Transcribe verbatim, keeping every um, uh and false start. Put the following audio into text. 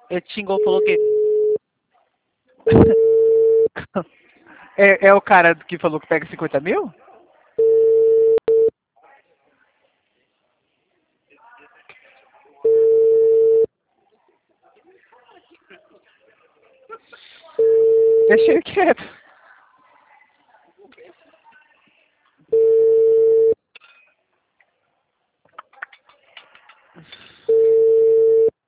Ele te xingou, falou que... É, é o cara que falou que pega cinquenta mil? Deixa ele quieto.